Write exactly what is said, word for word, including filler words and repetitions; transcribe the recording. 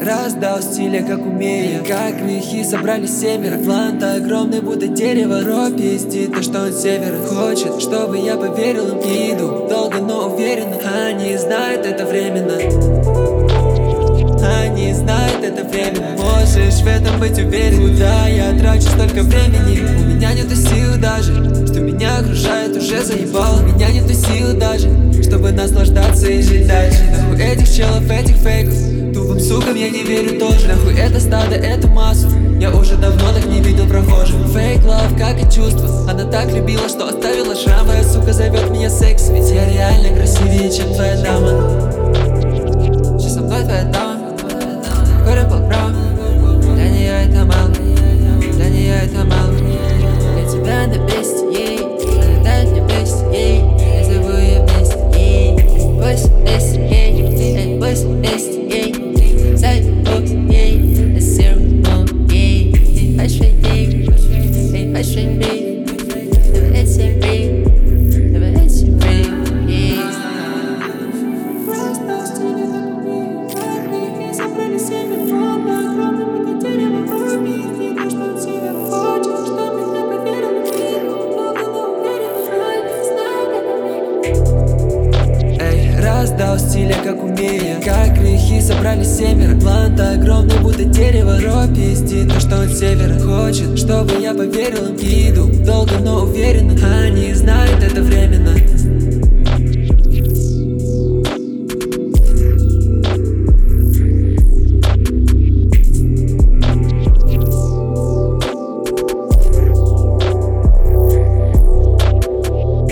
раздал стиля, как умея. Как грехи собрались семеро. План-то огромный, будто дерево. Ро пиздит, то что он севера. Хочет, чтобы я поверил им и иду долго, но уверенно. Они знают, это временно. Они знают, это временно. Можешь в этом быть уверен. Куда я трачу столько времени? У меня нету сил даже, что меня окружает, уже заебало. У меня нету сил даже, чтобы наслаждаться и жить дальше. Нахуй этих челов, этих фейков, тупым сукам я не верю тоже. Нахуй это стадо, эту массу, я уже давно так не видел прохожих. Fake love, как и чувство, она так любила, что оставила шрам. Твоя сука зовет меня секс, ведь я реально красивее, чем твоя дама. Сейчас со мной твоя дама, горы по праву. Для нее это мало, для нее это мало. Для тебя на бесте ей, она дает мне вместе ей. Я зову ее вместе ей. Бойся вместе ей, бойся вместе ей. Зайду ей, я сервну ей. Эй, хочу ей, эй, хочу ей. Давай этим ей, давай этим ей. Раздал стиля, как умея. Как грехи собрались семеро. План-то огромный, будто дерево. Ро пиздит, то что он севера. Хочет, чтобы я поверил им и иду долго, но уверенно. Они знают, это временно.